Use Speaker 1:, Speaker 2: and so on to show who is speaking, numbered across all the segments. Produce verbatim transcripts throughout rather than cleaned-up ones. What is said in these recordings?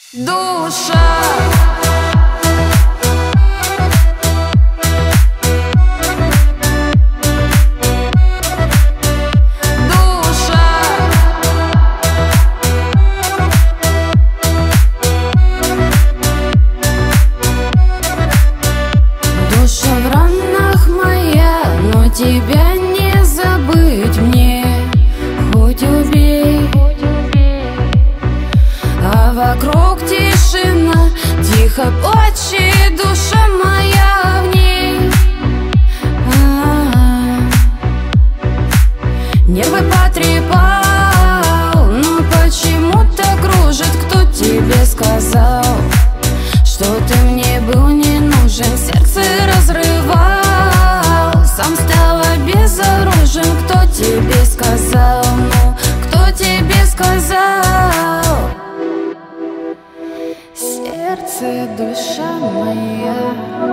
Speaker 1: Душа.
Speaker 2: Душа в ранах моя, но тебя не забыть мне, хоть убей. А вокруг тишина, тихо плачет душа моя в ней. А-а-а. Нервы потрепал, но почему-то кружит. Кто тебе сказал, что ты мне был не нужен? Сердце разрывал, сам стал безоружен. Кто тебе сказал, ну, кто тебе сказал? Сердце, душа моя.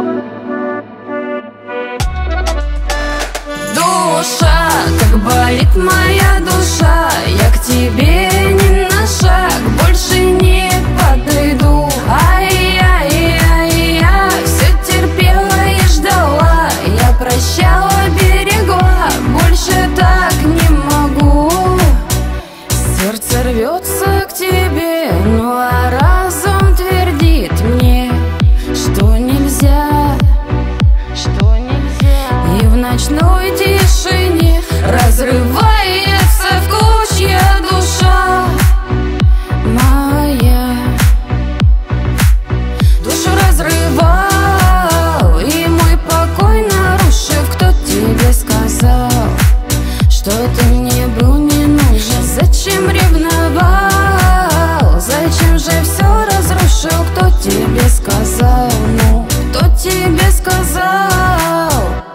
Speaker 1: Душа, как болит моя душа, я к тебе ни на шаг больше не подойду. Ай-яй-яй-яй, все терпела и ждала, я прощала, берегла, больше так не могу. Сердце рвется к тебе, ну а разум твердит мне, что нельзя, что нельзя. И в ночной тишине разрывается в клочья душа моя. Душу разрывал и мой покой нарушив. Кто тебе сказал, что ты мне был не нужен? Зачем ревновал? Зачем же все разрушил? Кто тебе сказал, ну, кто тебе сказал?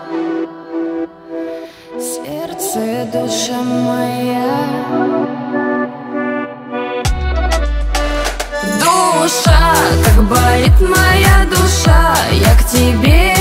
Speaker 1: Сердце, душа моя. Душа, как болит моя душа, я к тебе